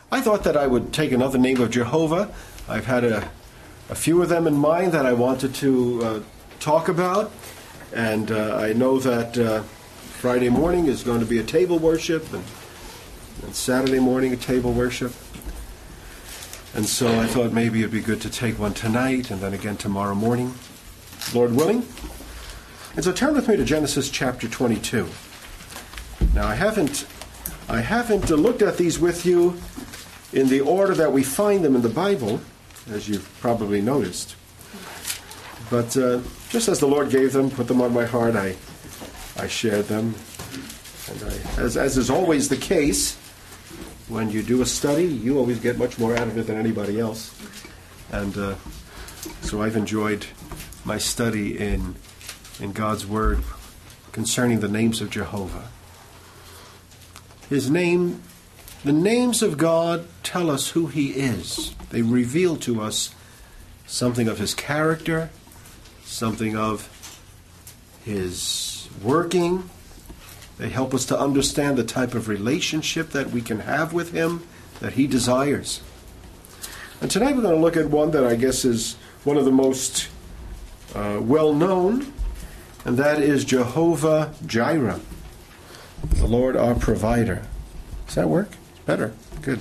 I thought that I would take another name of Jehovah. I've had a few of them in mind that I wanted to talk about. And I know that Friday morning is going to be a table worship, and Saturday morning a table worship. And so I thought maybe it'd be good to take one tonight and then again tomorrow morning, Lord willing. And so turn with me to Genesis chapter 22. Now I haven't looked at these with you in the order that we find them in the Bible, as you've probably noticed. But just as the Lord gave them, put them on my heart, I shared them. And as is always the case, when you do a study, you always get much more out of it than anybody else. And so I've enjoyed my study in God's Word concerning the names of Jehovah. His name, the names of God tell us who He is. They reveal to us something of His character, something of His working. They help us to understand the type of relationship that we can have with Him, that He desires. And tonight we're going to look at one that I guess is one of the most well-known, and that is Jehovah Jireh, the Lord our provider. Does that work? Better. Good.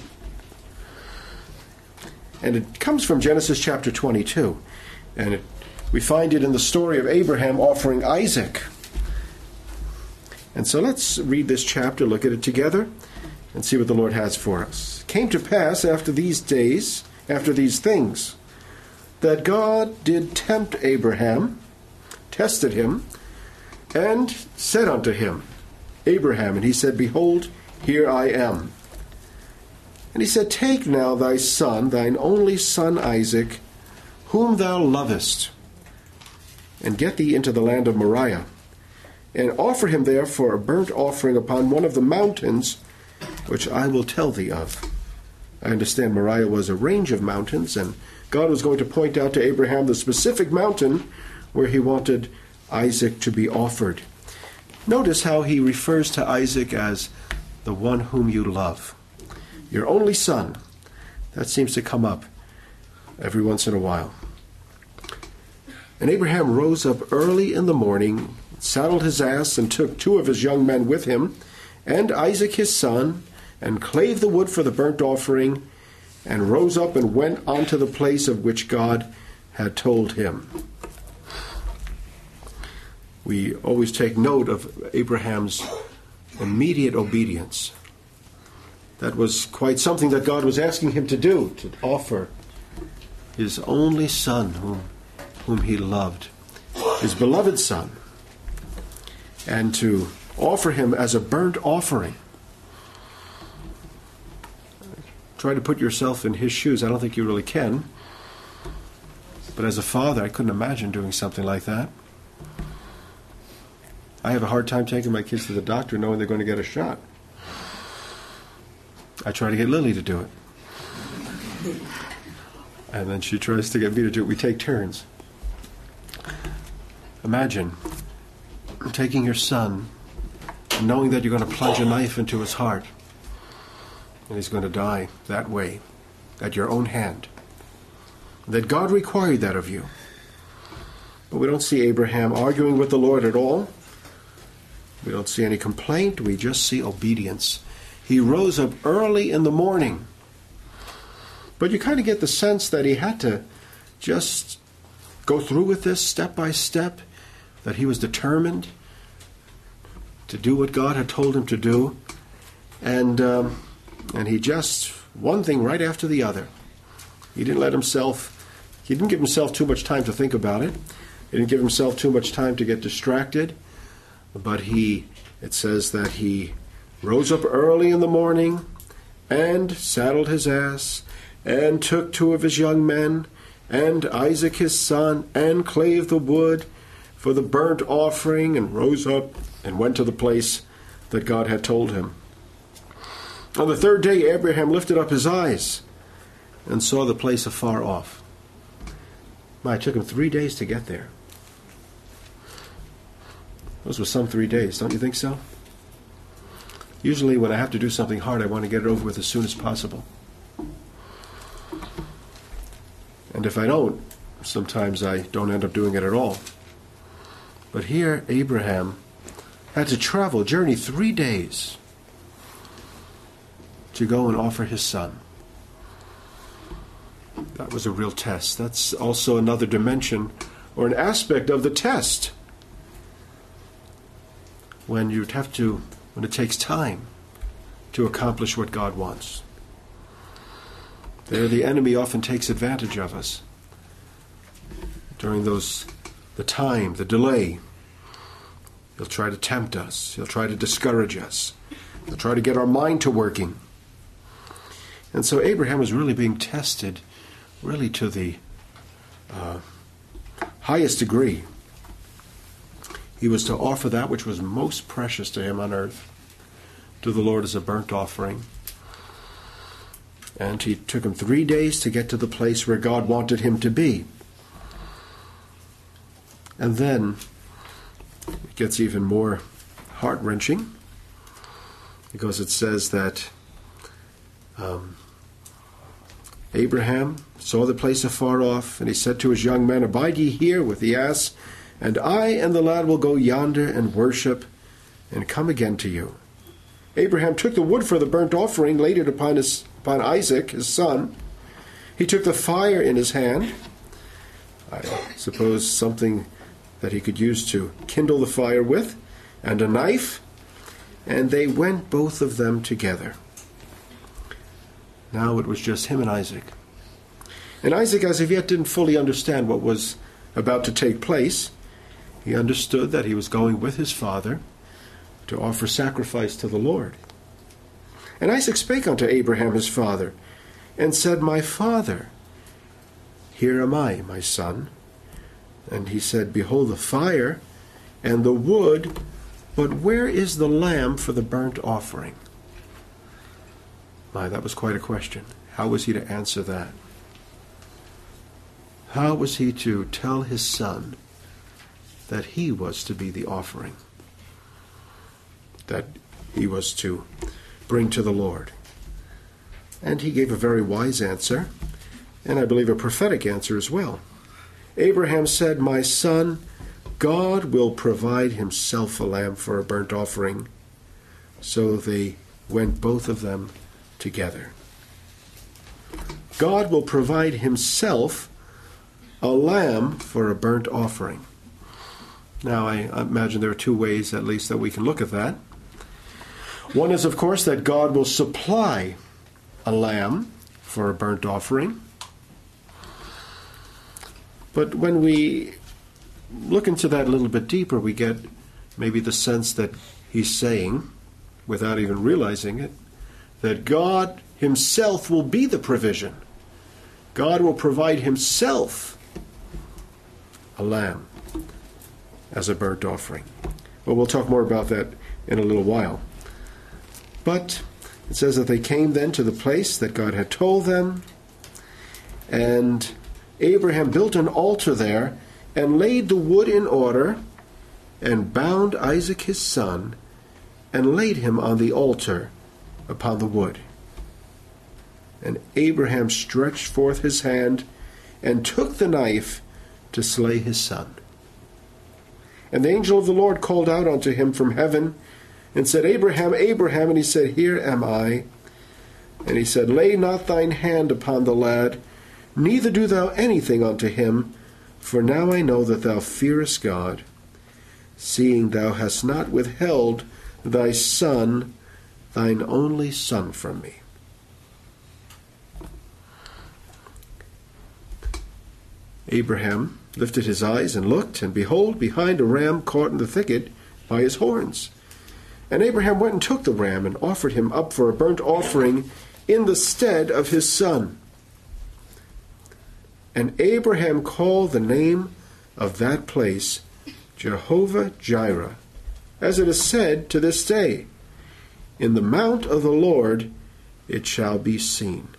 And it comes from Genesis chapter 22. And we find it in the story of Abraham offering Isaac. And so let's read this chapter, look at it together, and see what the Lord has for us. It came to pass after these things, that God did tempt Abraham, tested him, and said unto him, Abraham, and he said, Behold, here I am. And he said, Take now thy son, thine only son Isaac, whom thou lovest, and get thee into the land of Moriah, and offer him there for a burnt offering upon one of the mountains which I will tell thee of. I understand Moriah was a range of mountains, and God was going to point out to Abraham the specific mountain where he wanted Isaac to be offered. Notice how he refers to Isaac as the one whom you love. Your only son. That seems to come up every once in a while. And Abraham rose up early in the morning, saddled his ass, and took 2 of his young men with him, and Isaac his son, and clave the wood for the burnt offering, and rose up and went on to the place of which God had told him. We always take note of Abraham's immediate obedience. That was quite something that God was asking him to do, to offer his only son whom he loved, his beloved son, and to offer him as a burnt offering. Try to put yourself in his shoes. I don't think you really can. But as a father, I couldn't imagine doing something like that. I have a hard time taking my kids to the doctor knowing they're going to get a shot. I try to get Lily to do it. And then she tries to get me to do it. We take turns. Imagine taking your son and knowing that you're going to plunge a knife into his heart and he's going to die that way, at your own hand. That God required that of you. But we don't see Abraham arguing with the Lord at all. We don't see any complaint. We just see obedience. He rose up early in the morning. But you kind of get the sense that he had to just go through with this step by step, that he was determined to do what God had told him to do. And he just, one thing right after the other. He didn't give himself too much time to think about it. He didn't give himself too much time to get distracted. But it says that he rose up early in the morning and saddled his ass and took 2 of his young men and Isaac his son and clave the wood for the burnt offering and rose up and went to the place that God had told him. On the 3rd day, Abraham lifted up his eyes and saw the place afar off. It took him 3 days to get there. Those were some 3 days, don't you think so? Usually when I have to do something hard, I want to get it over with as soon as possible. And if I don't, sometimes I don't end up doing it at all. But here, Abraham had to journey 3 days to go and offer his son. That was a real test. That's also another dimension or an aspect of the test. When it takes time to accomplish what God wants. There the enemy often takes advantage of us. During the time, the delay, he'll try to tempt us. He'll try to discourage us. He'll try to get our mind to working. And so Abraham was really being tested, really to the highest degree. He was to offer that which was most precious to him on earth to the Lord as a burnt offering. And he took him 3 days to get to the place where God wanted him to be. And then it gets even more heart-wrenching, because it says that Abraham saw the place afar off, and he said to his young men, "Abide ye here with the ass, and I and the lad will go yonder and worship, and come again to you." Abraham took the wood for the burnt offering, laid it upon Isaac, his son. He took the fire in his hand, I suppose something that he could use to kindle the fire with, and a knife, and they went both of them together. Now it was just him and Isaac. And Isaac, as of yet, didn't fully understand what was about to take place. He understood that he was going with his father to offer sacrifice to the Lord. And Isaac spake unto Abraham his father, and said, "My father." "Here am I, my son." And he said, "Behold the fire and the wood, but where is the lamb for the burnt offering?" My, that was quite a question. How was he to answer that? How was he to tell his son that he was to be the offering, that he was to bring to the Lord? And he gave a very wise answer, and I believe a prophetic answer as well. Abraham said, "My son, God will provide himself a lamb for a burnt offering." So they went both of them together. God will provide himself a lamb for a burnt offering. Now, I imagine there are two ways, at least, that we can look at that. One is, of course, that God will supply a lamb for a burnt offering. But when we look into that a little bit deeper, we get maybe the sense that he's saying, without even realizing it, that God himself will be the provision. God will provide himself a lamb as a burnt offering. Well, we'll talk more about that in a little while. But it says that they came then to the place that God had told them, and Abraham built an altar there and laid the wood in order, and bound Isaac his son, and laid him on the altar upon the wood. And Abraham stretched forth his hand and took the knife to slay his son. And the angel of the Lord called out unto him from heaven and said, "Abraham, Abraham." And he said, "Here am I." And he said, "Lay not thine hand upon the lad, neither do thou anything unto him, for now I know that thou fearest God, seeing thou hast not withheld thy son, thine only son, from me." Abraham lifted his eyes and looked, and behold, behind, a ram caught in the thicket by his horns. And Abraham went and took the ram and offered him up for a burnt offering in the stead of his son. And Abraham called the name of that place Jehovah-Jireh, as it is said to this day, "In the mount of the Lord it shall be seen."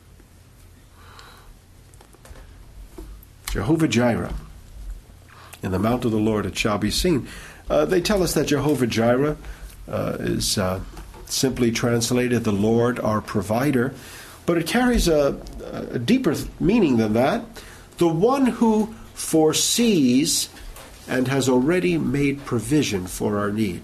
Jehovah-Jireh. In the mount of the Lord it shall be seen. They tell us that Jehovah-Jireh is simply translated the Lord our provider, but it carries a deeper meaning than that. The one who foresees and has already made provision for our need.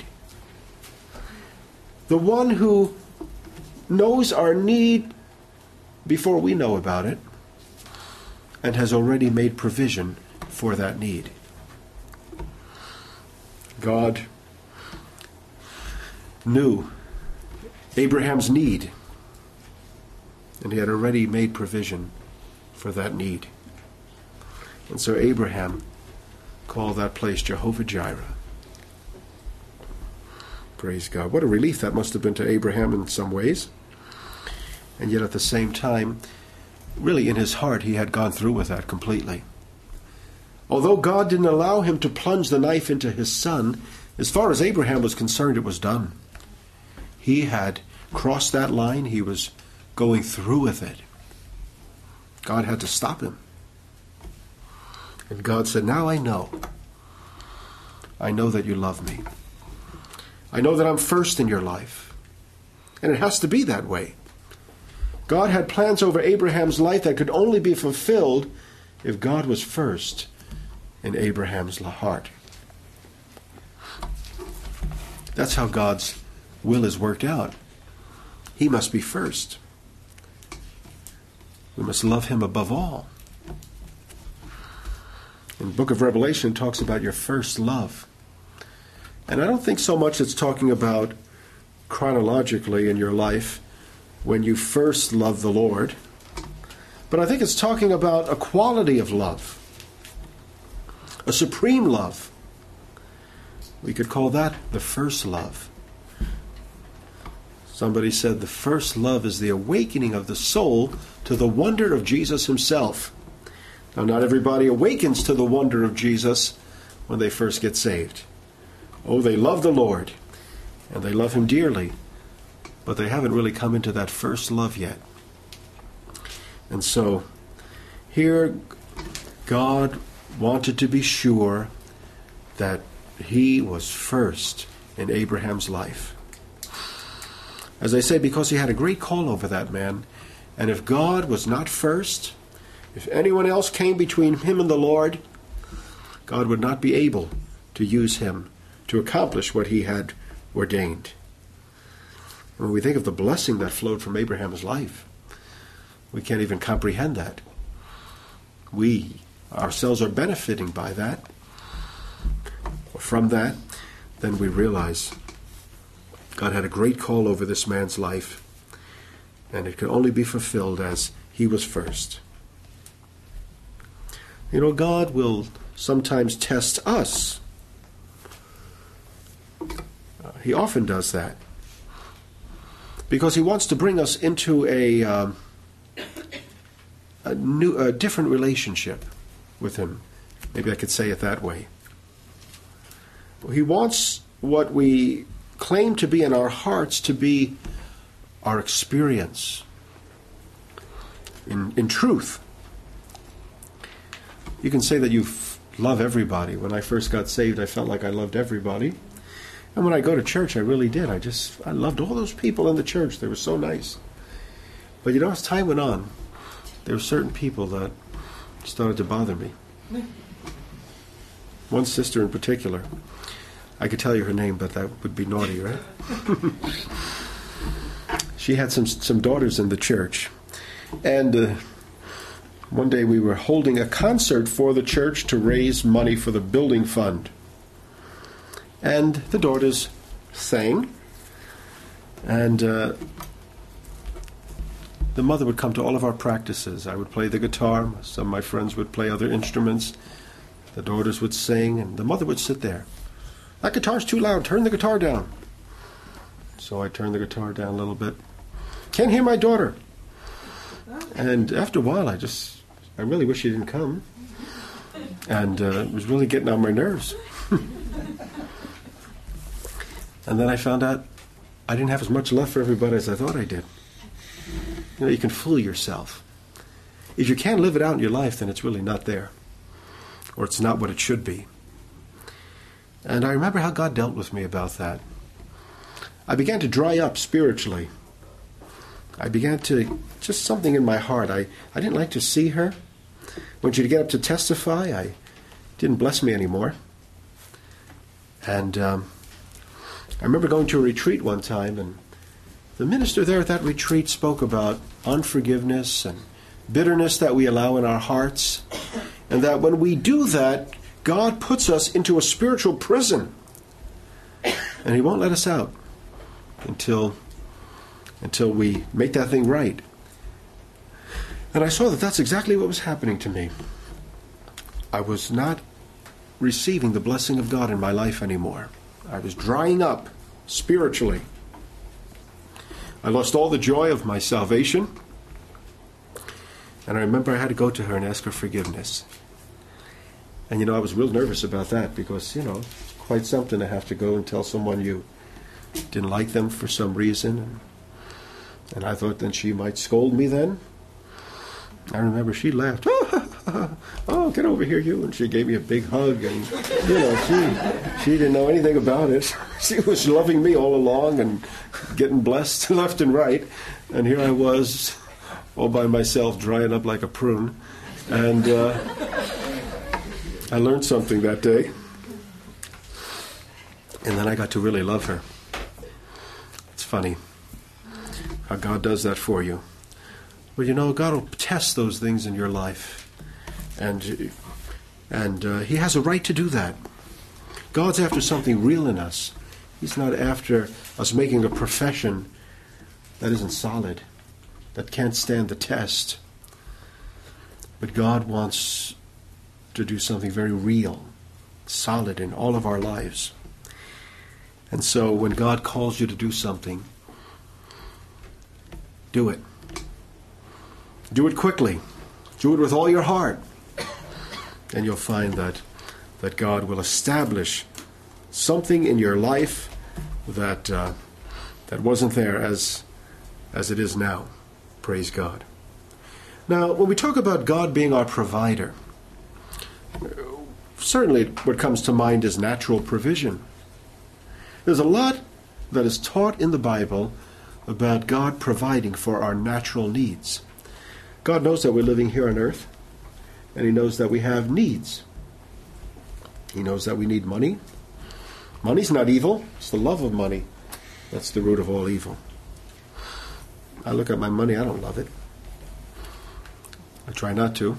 The one who knows our need before we know about it and has already made provision for that need. God knew Abraham's need, and he had already made provision for that need. And so Abraham called that place Jehovah-Jireh. Praise God. What a relief that must have been to Abraham in some ways. And yet at the same time, really in his heart, he had gone through with that completely. Although God didn't allow him to plunge the knife into his son, as far as Abraham was concerned, it was done. He had crossed that line. He was going through with it. God had to stop him. And God said, now I know. I know that you love me. I know that I'm first in your life. And it has to be that way. God had plans over Abraham's life that could only be fulfilled if God was first in Abraham's heart. That's how God's will is worked out. He must be first. We must love him above all. In the book of Revelation, it talks about your first love. And I don't think so much it's talking about chronologically in your life when you first love the Lord, but I think it's talking about a quality of love, a supreme love. We could call that the first love. Somebody said the first love is the awakening of the soul to the wonder of Jesus himself. Now, not everybody awakens to the wonder of Jesus when they first get saved. Oh, they love the Lord, and they love him dearly, but they haven't really come into that first love yet. And so, here, God wanted to be sure that he was first in Abraham's life. As I say, because he had a great call over that man, and if God was not first, if anyone else came between him and the Lord, God would not be able to use him to accomplish what he had ordained. When we think of the blessing that flowed from Abraham's life, we can't even comprehend that. We ourselves are benefiting by that, or from that. Then we realize God had a great call over this man's life, and it could only be fulfilled as he was first. You know, God will sometimes test us. He often does that, because he wants to bring us into a different relationship with him. Maybe I could say it that way. He wants what we claim to be in our hearts to be our experience in truth. You can say that you love everybody. When I first got saved, I felt like I loved everybody. And when I go to church, I really did. I loved all those people in the church. They were so nice. But you know, as time went on, there were certain people that started to bother me. One sister in particular. I could tell you her name, but that would be naughty, right? She had some daughters in the church. And one day we were holding a concert for the church to raise money for the building fund. And the daughters sang. And the mother would come to all of our practices. I would play the guitar. Some of my friends would play other instruments. The daughters would sing, and the mother would sit there. That guitar's too loud. Turn the guitar down. So I turned the guitar down a little bit. Can't hear my daughter. And after a while, I really wish she didn't come. And it was really getting on my nerves. And then I found out I didn't have as much love for everybody as I thought I did. You know, you can fool yourself. If you can't live it out in your life, then it's really not there. Or it's not what it should be. And I remember how God dealt with me about that. I began to dry up spiritually. I began to, just something in my heart. I didn't like to see her. want you to get up to testify. I didn't bless me anymore. And I remember going to a retreat one time, and the minister there at that retreat spoke about unforgiveness and bitterness that we allow in our hearts, and that when we do that, God puts us into a spiritual prison, and He won't let us out until we make that thing right. And I saw that that's exactly what was happening to me. I was not receiving the blessing of God in my life anymore. I was drying up spiritually. I lost all the joy of my salvation. And I remember I had to go to her and ask her forgiveness. And, I was real nervous about that because, it's quite something to have to go and tell someone you didn't like them for some reason. And I thought then she might scold me then. I remember she laughed. Oh, get over here, you. And she gave me a big hug. And, she didn't know anything about it. She was loving me all along and getting blessed left and right. And here I was all by myself, drying up like a prune. And I learned something that day. And then I got to really love her. It's funny how God does that for you. Well, God will test those things in your life. And He has a right to do that. God's after something real in us. He's not after us making a profession that isn't solid, that can't stand the test. But God wants to do something very real, solid in all of our lives. And so when God calls you to do something, do it. Do it quickly. Do it with all your heart. And you'll find that God will establish something in your life that wasn't there as it is now. Praise God. Now, when we talk about God being our provider, certainly what comes to mind is natural provision. There's a lot that is taught in the Bible about God providing for our natural needs. God knows that we're living here on earth, and He knows that we have needs. He knows that we need money. Money's not evil. It's the love of money that's the root of all evil. I look at my money, I don't love it. I try not to.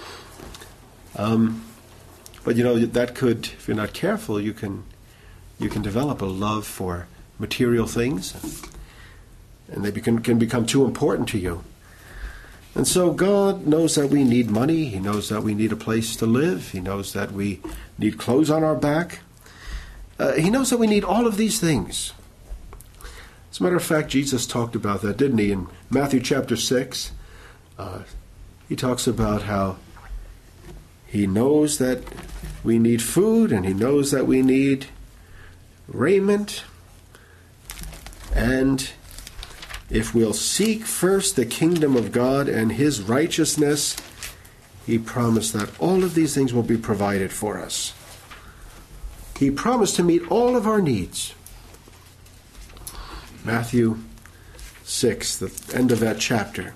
But that could, if you're not careful, you can develop a love for material things, and they can become too important to you. And so God knows that we need money. He knows that we need a place to live. He knows that we need clothes on our back. He knows that we need all of these things. As a matter of fact, Jesus talked about that, didn't He? In Matthew chapter 6, He talks about how He knows that we need food, and He knows that we need raiment, and if we'll seek first the kingdom of God and His righteousness, He promised that all of these things will be provided for us. He promised to meet all of our needs. Matthew 6, the end of that chapter.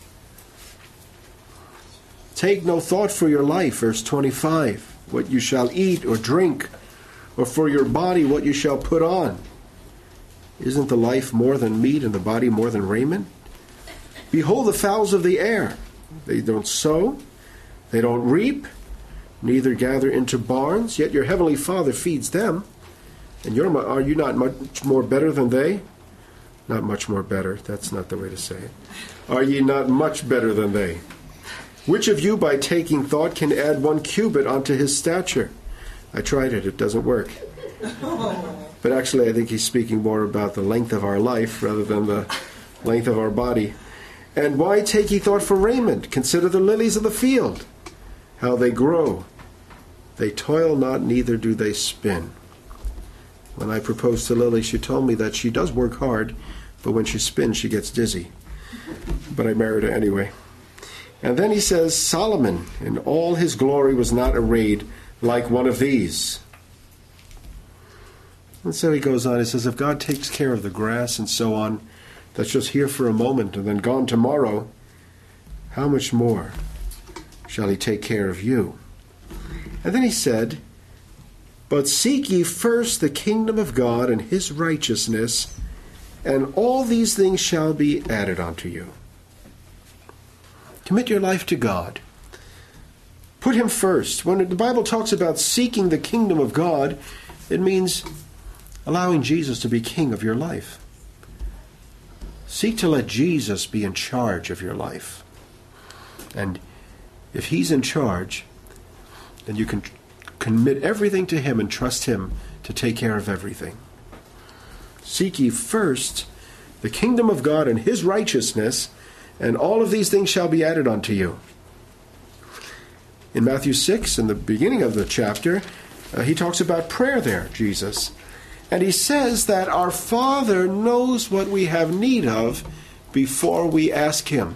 Take no thought for your life, verse 25, what you shall eat or drink, or for your body what you shall put on. Isn't the life more than meat and the body more than raiment? Behold the fowls of the air. They don't sow, they don't reap, neither gather into barns, yet your heavenly Father feeds them. And are you not much more better than they? Not much more better. That's not the way to say it. Are ye not much better than they? Which of you, by taking thought, can add 1 cubit unto his stature? I tried it. It doesn't work. But actually, I think he's speaking more about the length of our life rather than the length of our body. And why take ye thought for raiment? Consider the lilies of the field, how they grow. They toil not, neither do they spin. When I proposed to Lily, she told me that she does work hard, but when she spins, she gets dizzy. But I married her anyway. And then he says, Solomon in all his glory was not arrayed like one of these. And so he goes on, he says, if God takes care of the grass and so on, that's just here for a moment and then gone tomorrow, how much more shall he take care of you. And then he said, but seek ye first the kingdom of God and his righteousness, and all these things shall be added unto you. Commit your life to God. Put him first. When the Bible talks about seeking the kingdom of God, it means allowing Jesus to be king of your life. Seek to let Jesus be in charge of your life. And if he's in charge, then you can commit everything to him and trust him to take care of everything. Seek ye first the kingdom of God and his righteousness, and all of these things shall be added unto you. In Matthew 6, in the beginning of the chapter, he talks about prayer there, Jesus. And he says that our Father knows what we have need of before we ask him.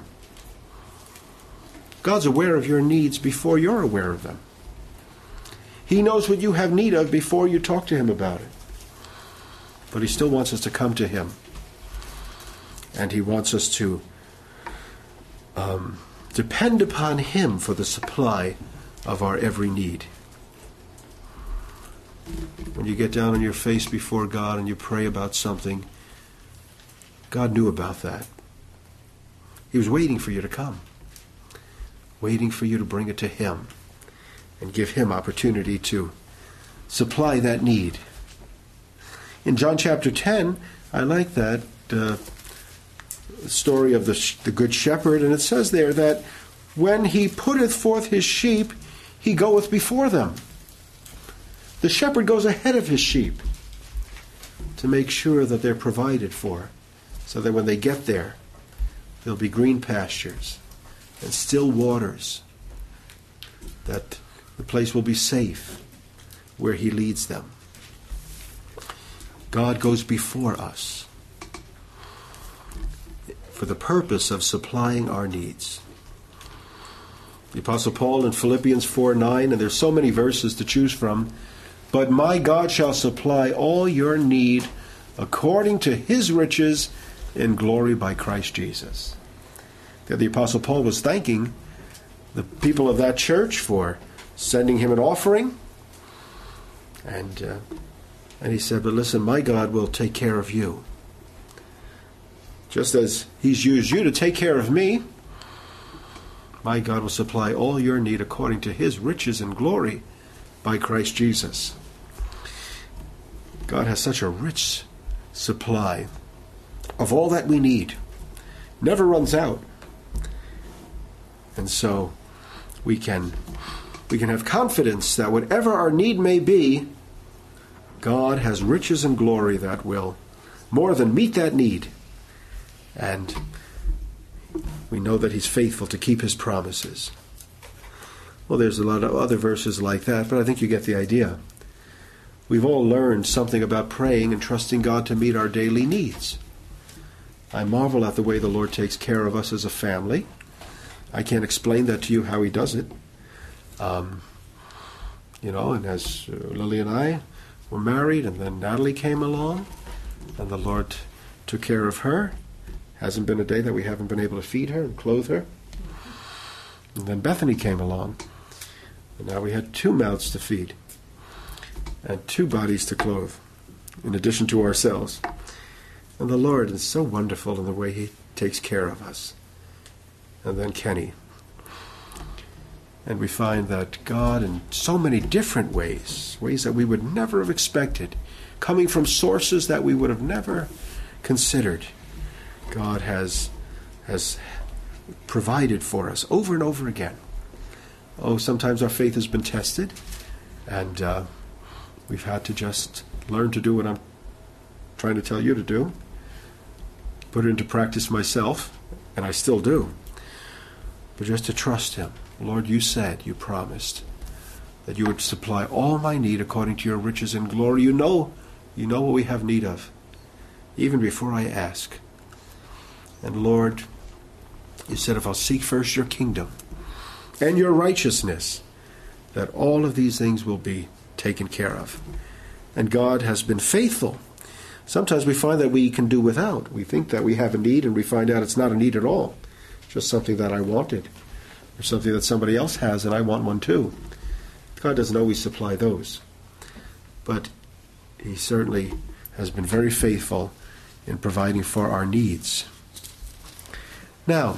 God's aware of your needs before you're aware of them. He knows what you have need of before you talk to him about it. But he still wants us to come to him. And he wants us to depend upon him for the supply of our every need. When you get down on your face before God and you pray about something, God knew about that. He was waiting for you to come. Waiting for you to bring it to him and give him opportunity to supply that need. In John chapter 10, I like that story of the good shepherd, and it says there that when he putteth forth his sheep, he goeth before them. The shepherd goes ahead of his sheep to make sure that they're provided for, so that when they get there, there'll be green pastures and still waters, that the place will be safe where he leads them. God goes before us for the purpose of supplying our needs. The Apostle Paul in Philippians 4:9, and there's so many verses to choose from, but my God shall supply all your need according to his riches in glory by Christ Jesus. The Apostle Paul was thanking the people of that church for sending him an offering. And he said, but listen, my God will take care of you. Just as he's used you to take care of me, my God will supply all your need according to his riches and glory by Christ Jesus. God has such a rich supply of all that we need. Never runs out. And so we can have confidence that whatever our need may be, God has riches and glory that will more than meet that need. And we know that he's faithful to keep his promises. Well, there's a lot of other verses like that, but I think you get the idea. We've all learned something about praying and trusting God to meet our daily needs. I marvel at the way the Lord takes care of us as a family. I can't explain that to you how he does it. And as Lily and I were married, and then Natalie came along, and the Lord took care of her. Hasn't been a day that we haven't been able to feed her and clothe her. And then Bethany came along, and now we had 2 mouths to feed and 2 bodies to clothe, in addition to ourselves. And the Lord is so wonderful in the way he takes care of us. And then Kenny. And we find that God, in so many different ways that we would never have expected, coming from sources that we would have never considered, God has provided for us over and over again. Oh, sometimes our faith has been tested, and we've had to just learn to do what I'm trying to tell you to do, put it into practice myself, and I still do. But just to trust him. Lord, you said, you promised that you would supply all my need according to your riches and glory. You know what we have need of, even before I ask. And Lord, you said if I'll seek first your kingdom and your righteousness, that all of these things will be taken care of. And God has been faithful. Sometimes we find that we can do without. We think that we have a need, and we find out it's not a need at all, just something that I wanted. or something that somebody else has and I want one too. God doesn't always supply those. But he certainly has been very faithful in providing for our needs. Now,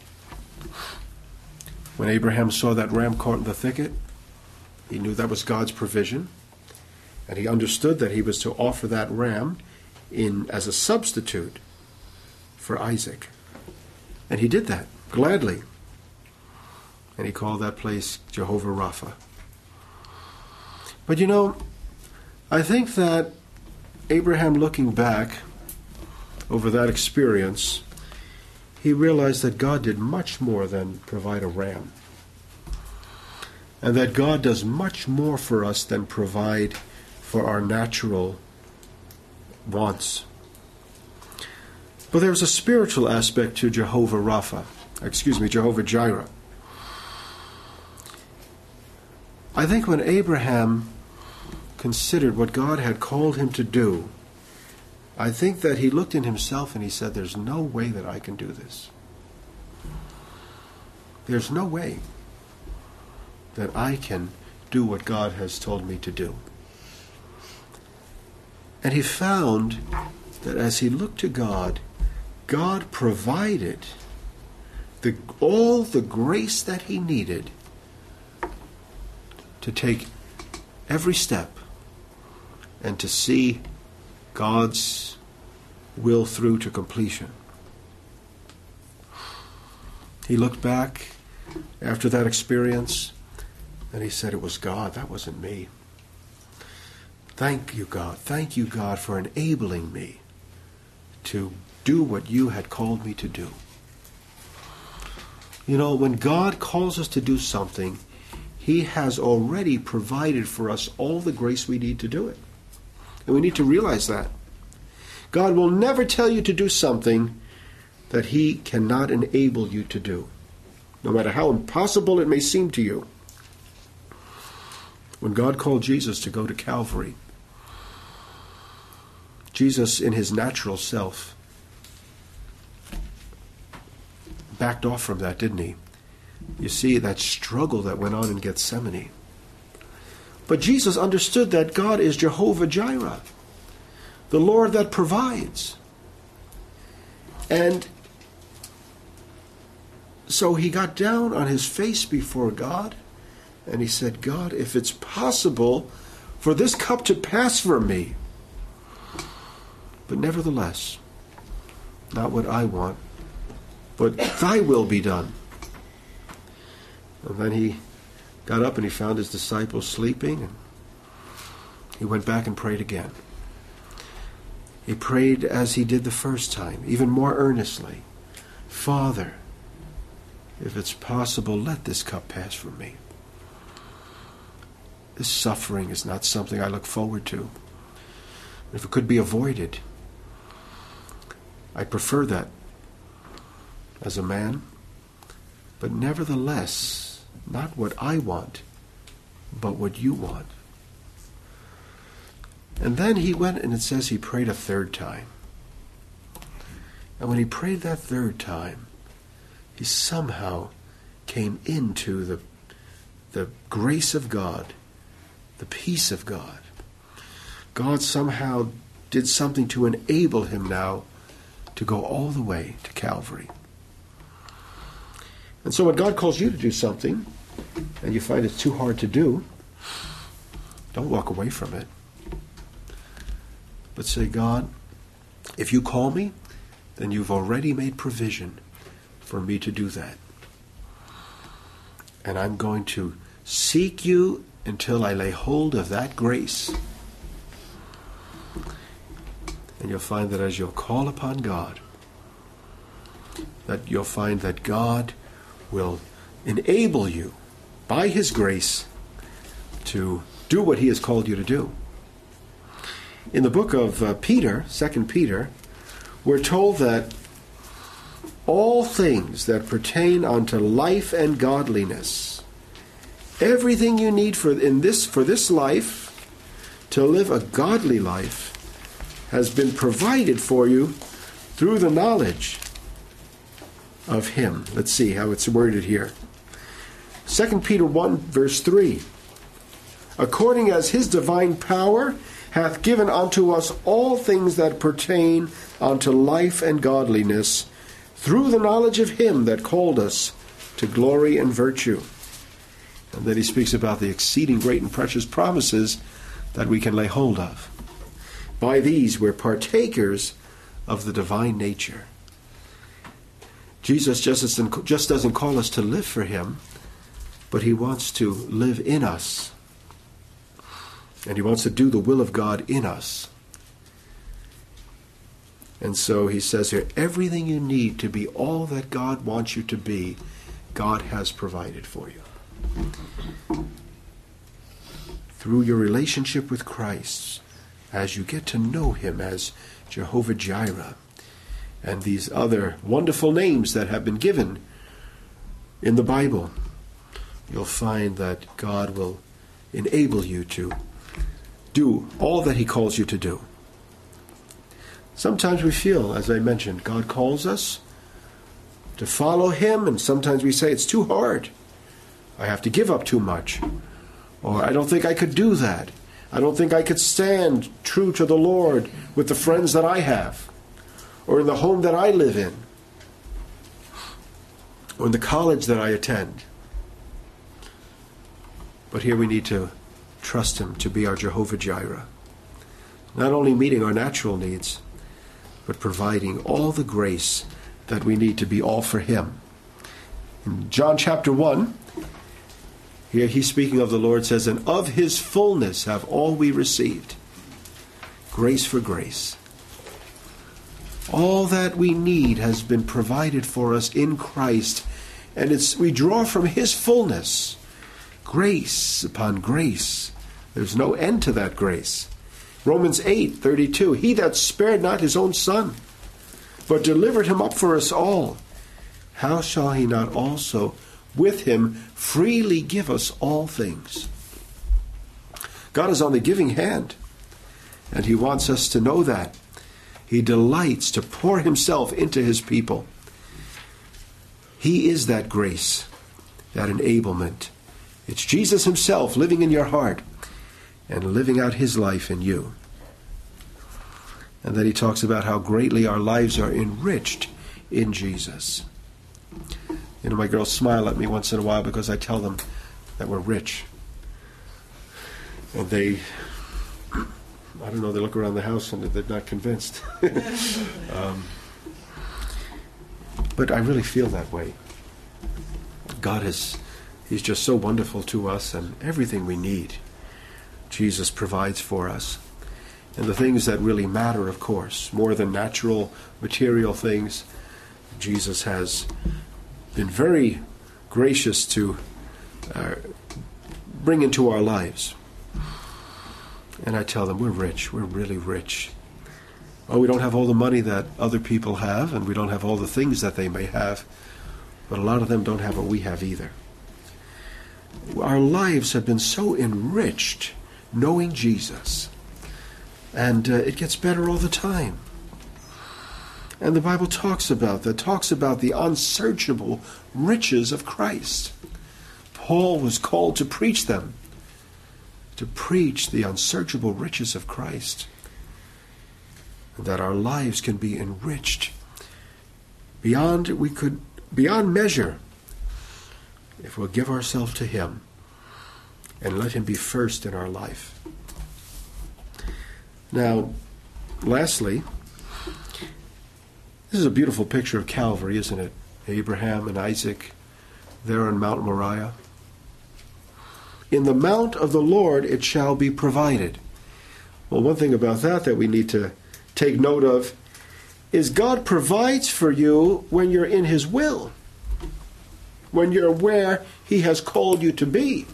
when Abraham saw that ram caught in the thicket, he knew that was God's provision, and he understood that he was to offer that ram as a substitute for Isaac. And he did that gladly. And he called that place Jehovah Rapha. But you know, I think that Abraham, looking back over that experience, he realized that God did much more than provide a ram. And that God does much more for us than provide for our natural wants. But there's a spiritual aspect to Jehovah Jireh. I think when Abraham considered what God had called him to do, I think that he looked in himself and he said, there's no way that I can do this. There's no way that I can do what God has told me to do. And he found that as he looked to God, God provided all the grace that he needed to take every step and to see God's will through to completion. He looked back after that experience and he said, it was God, that wasn't me. Thank you, God. Thank you, God, for enabling me to do what you had called me to do. You know, when God calls us to do something, he has already provided for us all the grace we need to do it. And we need to realize that. God will never tell you to do something that he cannot enable you to do, no matter how impossible it may seem to you. When God called Jesus to go to Calvary, Jesus in his natural self backed off from that, didn't he? You see that struggle that went on in Gethsemane. But Jesus understood that God is Jehovah Jireh, the Lord that provides. And so he got down on his face before God and he said, God, if it's possible for this cup to pass from me, but nevertheless, not what I want, but thy will be done. And then he got up and he found his disciples sleeping, and he went back and prayed again. He prayed as he did the first time, even more earnestly. Father, if it's possible, let this cup pass from me. This suffering is not something I look forward to. If it could be avoided, I prefer that as a man. But nevertheless, not what I want, but what you want. And then he went, and it says he prayed a third time. And when he prayed that third time, he somehow came into the grace of God, the peace of God. God somehow did something to enable him now to go all the way to Calvary. And so when God calls you to do something, and you find it's too hard to do, don't walk away from it. But say, God, if you call me, then you've already made provision for me to do that. And I'm going to seek you until I lay hold of that grace. And you'll find that as you'll call upon God, that you'll find that God will enable you by his grace to do what he has called you to do. In the book of Peter, 2 Peter, we're told that all things that pertain unto life and godliness, everything you need for this life, to live a godly life, has been provided for you through the knowledge of him. Let's see how it's worded here. 2 Peter 1, verse 3. According as his divine power hath given unto us all things that pertain unto life and godliness, through the knowledge of him that called us to glory and virtue. And then he speaks about the exceeding great and precious promises that we can lay hold of. By these we're partakers of the divine nature. Jesus just doesn't call us to live for him, but he wants to live in us. And he wants to do the will of God in us. And so he says here, everything you need to be all that God wants you to be, God has provided for you. Through your relationship with Christ, as you get to know him as Jehovah Jireh, and these other wonderful names that have been given in the Bible, you'll find that God will enable you to do all that he calls you to do. Sometimes we feel, as I mentioned, God calls us to follow him, and sometimes we say it's too hard. I have to give up too much. Or I don't think I could do that. I don't think I could stand true to the Lord with the friends that I have, or in the home that I live in, or in the college that I attend. But here we need to trust him to be our Jehovah Jireh, not only meeting our natural needs, but providing all the grace that we need to be all for him. In John chapter 1, here he's speaking of the Lord, says, and of his fullness have all we received, grace for grace. All that we need has been provided for us in Christ, and we draw from his fullness, grace upon grace. There's no end to that grace. Romans 8:32, he that spared not his own son, but delivered him up for us all, how shall he not also with him freely give us all things? God is on the giving hand, and he wants us to know that. He delights to pour himself into his people. He is that grace, that enablement. It's Jesus himself living in your heart and living out his life in you. And then he talks about how greatly our lives are enriched in Jesus. You know, my girls smile at me once in a while because I tell them that we're rich. And they, I don't know, they look around the house and they're not convinced. But I really feel that way. God he's just so wonderful to us, and everything we need, Jesus provides for us. And the things that really matter, of course, more than natural, material things, Jesus has been very gracious to bring into our lives. And I tell them, we're rich. We're really rich. Oh, we don't have all the money that other people have, and we don't have all the things that they may have, but a lot of them don't have what we have either. Our lives have been so enriched knowing Jesus. And it gets better all the time. And the Bible talks about the unsearchable riches of Christ. Paul was called to preach them, to preach the unsearchable riches of Christ, and that our lives can be enriched beyond measure if we'll give ourselves to him and let him be first in our life. Now, lastly, this is a beautiful picture of Calvary, isn't it? Abraham and Isaac there on Mount Moriah. In the mount of the Lord it shall be provided. Well, one thing about that we need to take note of is God provides for you when you're in his will, when you're where he has called you to be.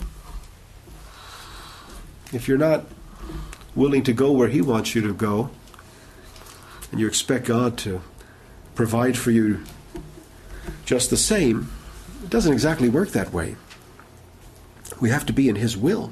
If you're not willing to go where he wants you to go, and you expect God to provide for you just the same, it doesn't exactly work that way. We have to be in his will.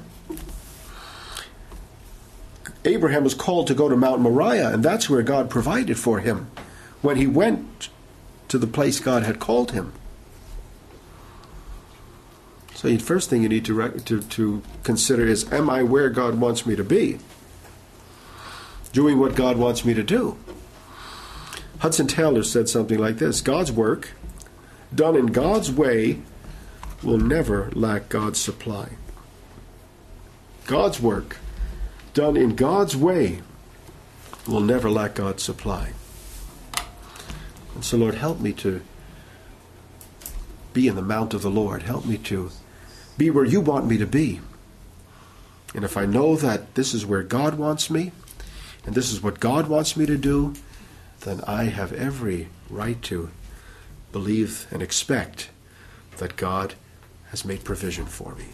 Abraham was called to go to Mount Moriah, and that's where God provided for him when he went to the place God had called him. So the first thing you need to consider is, am I where God wants me to be? Doing what God wants me to do? Hudson Taylor said something like this: God's work, done in God's way, will never lack God's supply. God's work, done in God's way, will never lack God's supply. And so, Lord, help me to be in the mount of the Lord. Help me to be where you want me to be. And if I know that this is where God wants me, and this is what God wants me to do, then I have every right to believe and expect that God has made provision for me.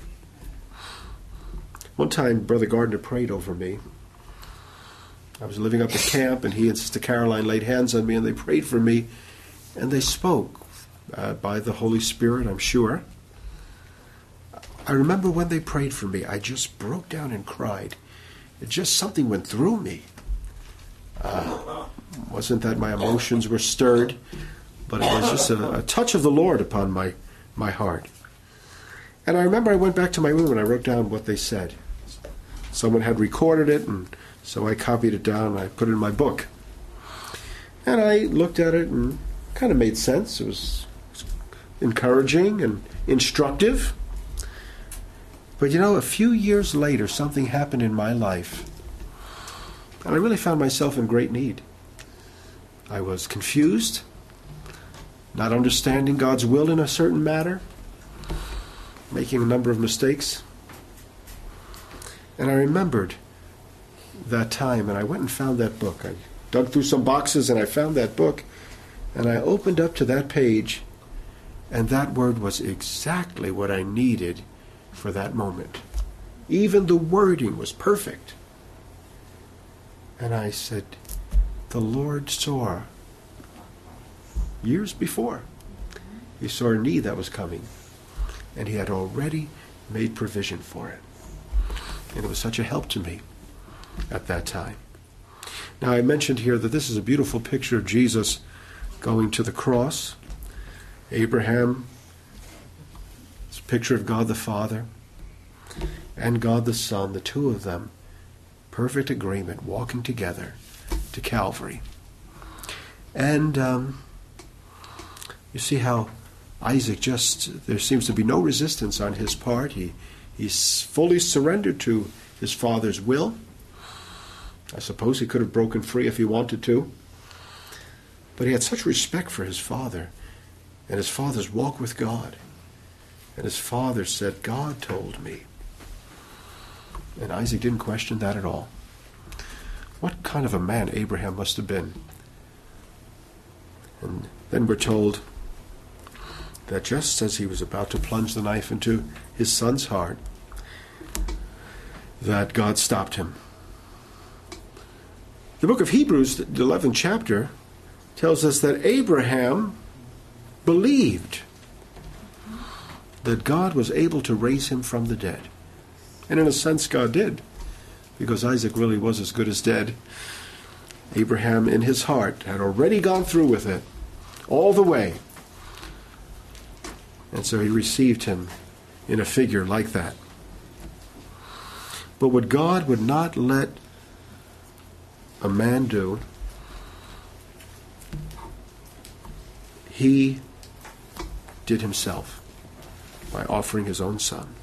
One time, Brother Gardner prayed over me. I was living up at camp, and he and Sister Caroline laid hands on me, and they prayed for me, and they spoke by the Holy Spirit, I'm sure. I remember when they prayed for me, I just broke down and cried. Something went through me. Wasn't that my emotions were stirred, but it was just a touch of the Lord upon my heart. And I remember I went back to my room and I wrote down what they said. Someone had recorded it, and so I copied it down and I put it in my book. And I looked at it and it kind of made sense. It was encouraging and instructive. But you know, a few years later, something happened in my life, and I really found myself in great need. I was confused, not understanding God's will in a certain matter, making a number of mistakes. And I remembered that time, and I went and found that book. I dug through some boxes, and I found that book, and I opened up to that page, and that word was exactly what I needed for that moment. Even the wording was perfect. And I said, the Lord saw, years before, he saw a need that was coming, and he had already made provision for it. And it was such a help to me at that time. Now, I mentioned here that this is a beautiful picture of Jesus going to the cross. Abraham, it's a picture of God the Father and God the Son, the two of them, perfect agreement, walking together to Calvary. And you see how Isaac there seems to be no resistance on his part. He's fully surrendered to his father's will. I suppose he could have broken free if he wanted to. But he had such respect for his father and his father's walk with God. And his father said, God told me. And Isaac didn't question that at all. What kind of a man Abraham must have been. And then we're told that just as he was about to plunge the knife into his son's heart, that God stopped him. The book of Hebrews, the 11th chapter, tells us that Abraham believed that God was able to raise him from the dead. And in a sense, God did, because Isaac really was as good as dead. Abraham, in his heart, had already gone through with it all the way. And so he received him in a figure like that. But what God would not let a man do, he did himself by offering his own son.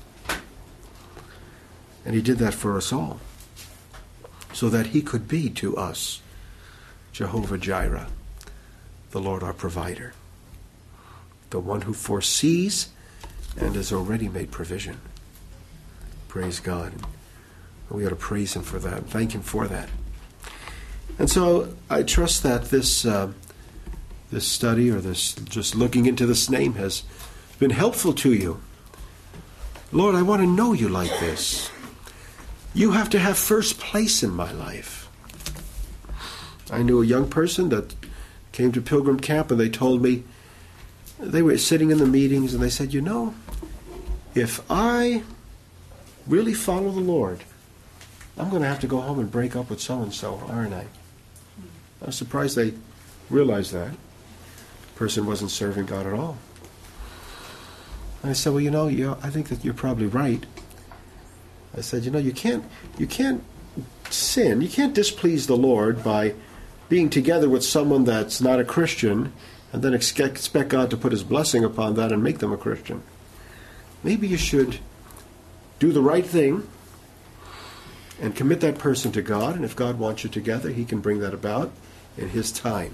And he did that for us all, so that he could be to us Jehovah Jireh, the Lord our provider, the one who foresees and has already made provision. Praise God. We ought to praise him for that, thank him for that. And so I trust that this study, or this just looking into this name, has been helpful to you. Lord, I want to know you like this. You have to have first place in my life. I knew a young person that came to Pilgrim Camp, and they told me, they were sitting in the meetings, and they said, you know, if I really follow the Lord, I'm going to have to go home and break up with so-and-so, aren't I? I was surprised they realized that. The person wasn't serving God at all. And I said, well, I think that you're probably right. I said, you can't sin. You can't displease the Lord by being together with someone that's not a Christian and then expect God to put his blessing upon that and make them a Christian. Maybe you should do the right thing and commit that person to God, and if God wants you together, he can bring that about in his time.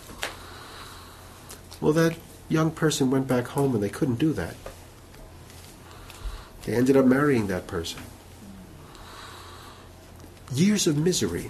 Well, that young person went back home and they couldn't do that. They ended up marrying that person. Years of misery.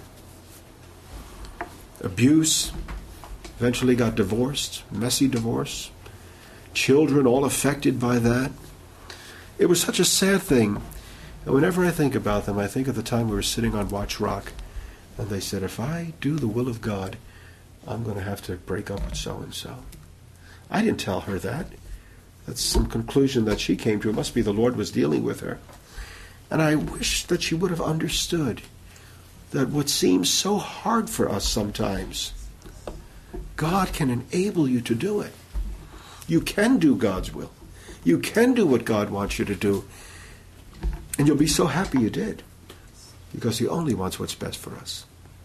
Abuse. Eventually got divorced. Messy divorce. Children all affected by that. It was such a sad thing. And whenever I think about them, I think of the time we were sitting on Watch Rock, and they said, if I do the will of God, I'm going to have to break up with so-and-so. I didn't tell her that. That's some conclusion that she came to. It must be the Lord was dealing with her. And I wish that she would have understood that what seems so hard for us sometimes, God can enable you to do it. You can do God's will. You can do what God wants you to do. And you'll be so happy you did, because he only wants what's best for us.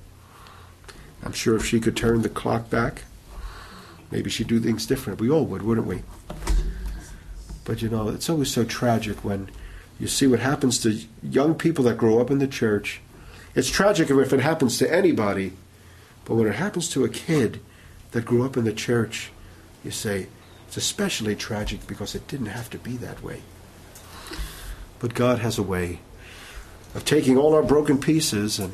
I'm sure if she could turn the clock back, maybe she'd do things different. We all would, wouldn't we? But it's always so tragic when you see what happens to young people that grow up in the church. It's tragic if it happens to anybody, but when it happens to a kid that grew up in the church, you say, it's especially tragic because it didn't have to be that way. But God has a way of taking all our broken pieces, and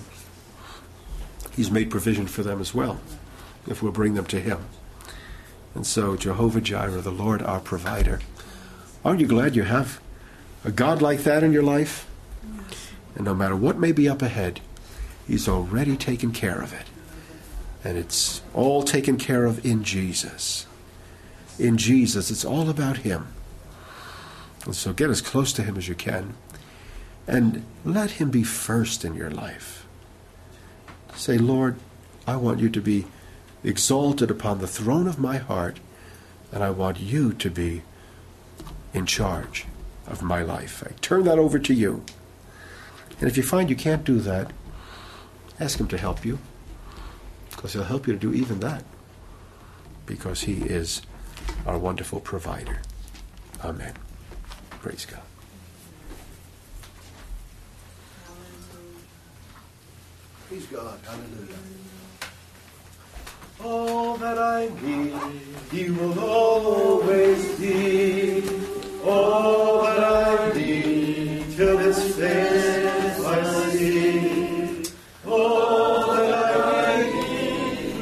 he's made provision for them as well, if we'll bring them to him. And so, Jehovah Jireh, the Lord our provider. Aren't you glad you have a God like that in your life? And no matter what may be up ahead, he's already taken care of it. And it's all taken care of in Jesus. In Jesus, it's all about him. And so get as close to him as you can, and let him be first in your life. Say, Lord, I want you to be exalted upon the throne of my heart, and I want you to be in charge of my life. I turn that over to you. And if you find you can't do that, ask him to help you, because he'll help you to do even that, because he is our wonderful provider. Amen. Praise God. Praise God. Hallelujah. All that I need, he will always be. All that I need, till his face I see. All that I need,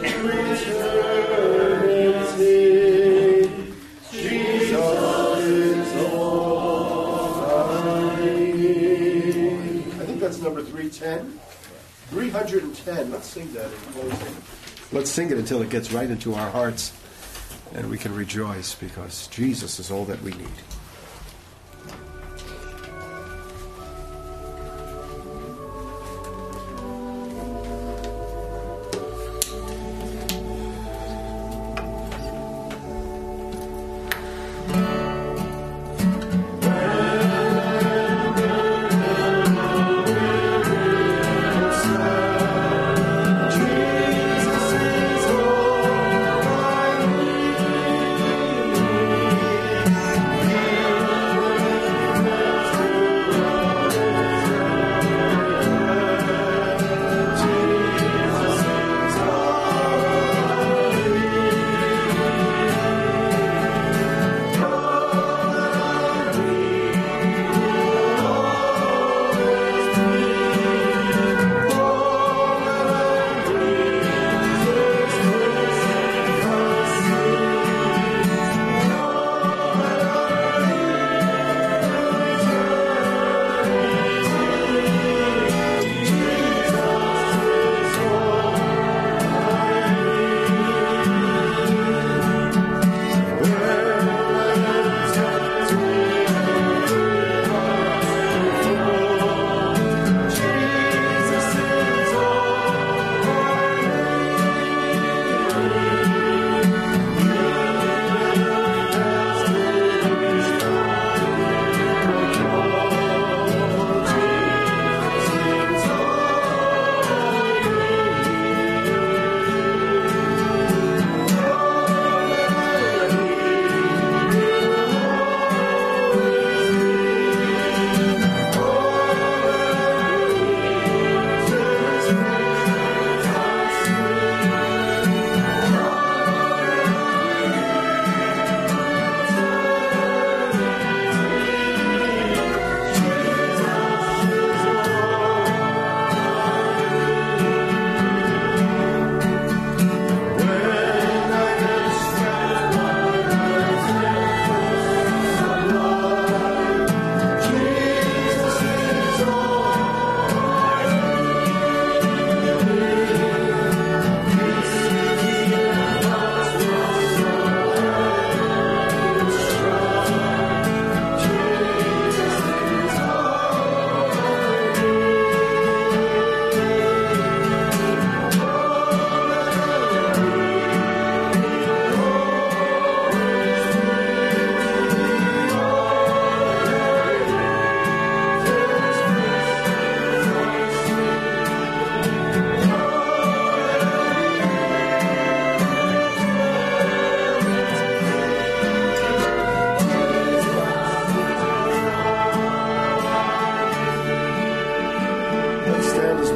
eternity. Jesus is all I need. I think that's number 310. 310. Let's sing that in closing. Let's sing it until it gets right into our hearts and we can rejoice, because Jesus is all that we need.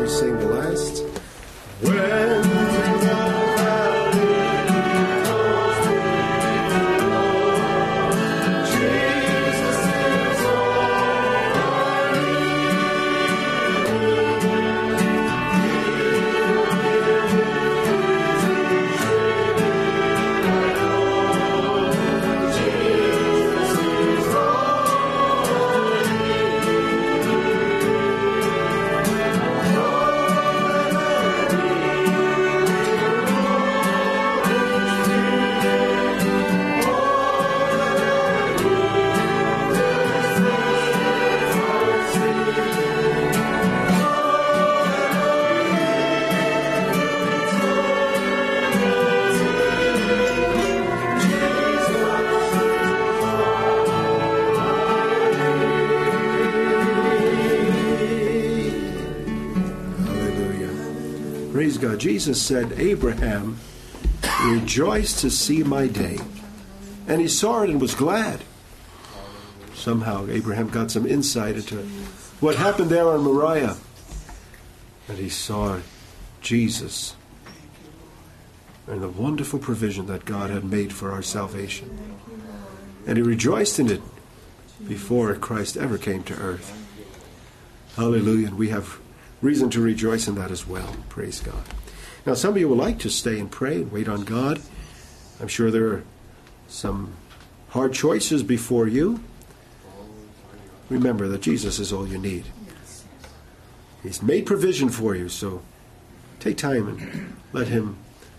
sing the last. When God, Jesus said, Abraham rejoiced to see my day, and he saw it and was glad. Somehow Abraham got some insight into what happened there on Moriah, and he saw Jesus and the wonderful provision that God had made for our salvation, and he rejoiced in it before Christ ever came to earth. Hallelujah. And we have reason to rejoice in that as well. Praise God. Now, some of you would like to stay and pray and wait on God. I'm sure there are some hard choices before you. Remember that Jesus is all you need. He's made provision for you, so take time and let him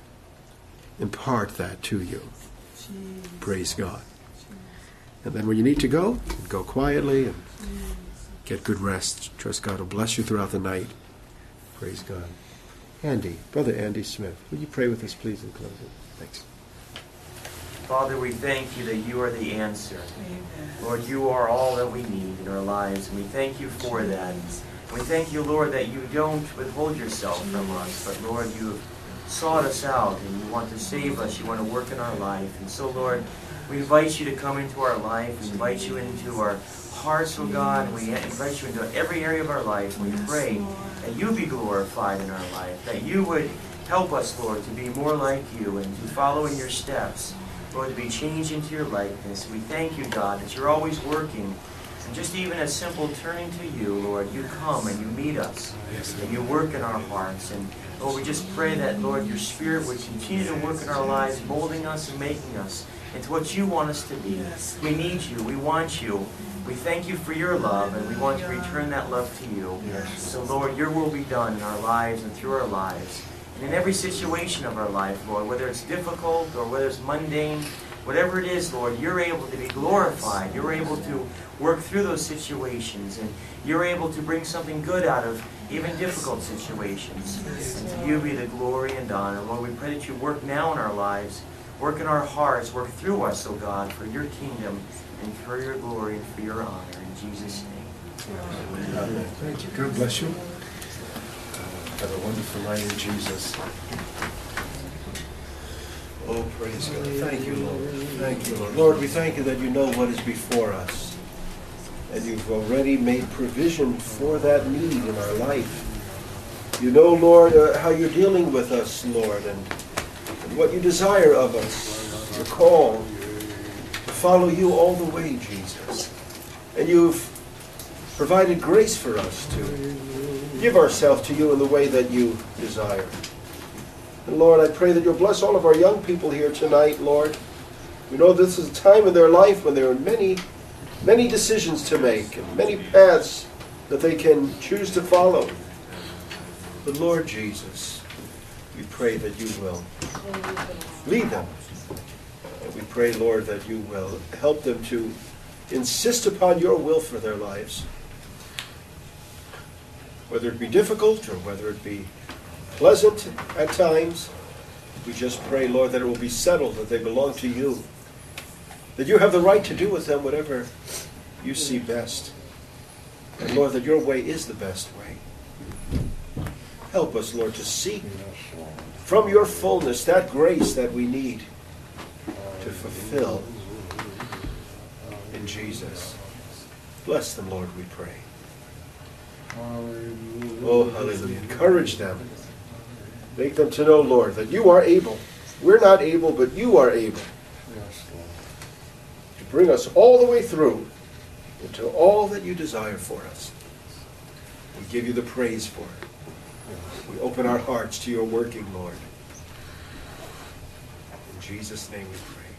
impart that to you. Praise God. And then when you need to go quietly and get good rest. Trust God will bless you throughout the night. Praise God. Andy, Brother Andy Smith, will you pray with us, please, in closing? Thanks. Father, we thank you that you are the answer. Amen. Lord, you are all that we need in our lives, and we thank you for that. And we thank you, Lord, that you don't withhold yourself from us, but, Lord, you have sought us out, and you want to save us. You want to work in our life. And so, Lord, we invite you to come into our life. We invite you into our hearts, oh God, and we invite you into every area of our life. We pray that you be glorified in our life, that you would help us, Lord, to be more like you and to follow in your steps, Lord, to be changed into your likeness. We thank you, God, that you're always working. And just even a simple turning to you, Lord, you come and you meet us, and you work in our hearts. And Lord, we just pray that, Lord, your Spirit would continue to work in our lives, molding us and making us into what you want us to be. We need you. We want you. We thank you for your love, and we want to return that love to you. So, Lord, your will be done in our lives and through our lives. And in every situation of our life, Lord, whether it's difficult or whether it's mundane, whatever it is, Lord, you're able to be glorified. You're able to work through those situations, and you're able to bring something good out of even difficult situations. And to you be the glory and honor. Lord, we pray that you work now in our lives, work in our hearts, work through us, oh God, for your kingdom and for your glory and for your honor. In Jesus' name. Amen. Thank you. God bless you. Have a wonderful night in Jesus. Oh, praise God. Thank you, Lord. Thank you, Lord. Lord, we thank you that you know what is before us. And you've already made provision for that need in our life. You know, Lord, how you're dealing with us, Lord, and what you desire of us. Your call to follow you all the way, Jesus. And you've provided grace for us to give ourselves to you in the way that you desire. And Lord, I pray that you'll bless all of our young people here tonight, Lord. We know this is a time in their life when there are many decisions to make and many paths that they can choose to follow. But Lord Jesus, we pray that you will lead them. And we pray, Lord, that you will help them to insist upon your will for their lives. Whether it be difficult or whether it be pleasant at times, we just pray, Lord, that it will be settled, that they belong to you, that you have the right to do with them whatever you see best. And Lord, that your way is the best way. Help us, Lord, to seek from your fullness that grace that we need to fulfill in Jesus. Bless them, Lord, we pray. Oh, hallelujah. Encourage them. Make them to know, Lord, that you are able. We're not able, but you are able to bring us all the way through into all that you desire for us. We give you the praise for it. We open our hearts to your working, Lord. In Jesus' name we pray.